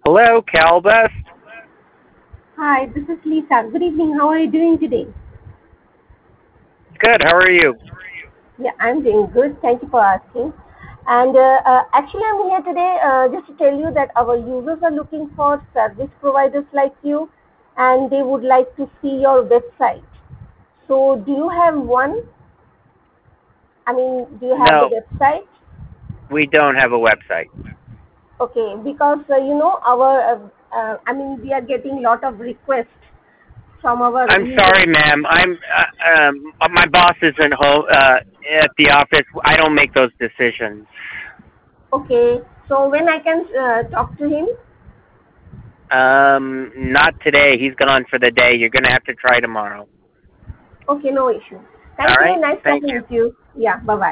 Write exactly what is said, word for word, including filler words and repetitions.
Hello, CalBest. Hi, this is Lisa. Good evening. How are you doing today? Good. How are you? Yeah, I'm doing good. Thank you for asking. And uh, uh, actually, I'm here today uh, just to tell you that our users are looking for service providers like you, and they would like to see your website. So, do you have one? I mean, do you have the No, website? we don't have a website. Okay, because uh, you know our, uh, uh, I mean, we are getting lot of requests from our I'm users. sorry, ma'am. I'm uh, um, my boss isn't home uh, at the office. I don't make those decisions. Okay, so when I can uh, talk to him? Um, not today. He's gone for the day. You're gonna have to try tomorrow. Okay, no issue. All Thank you. right. Nice Thank talking you. with you. Yeah, bye bye.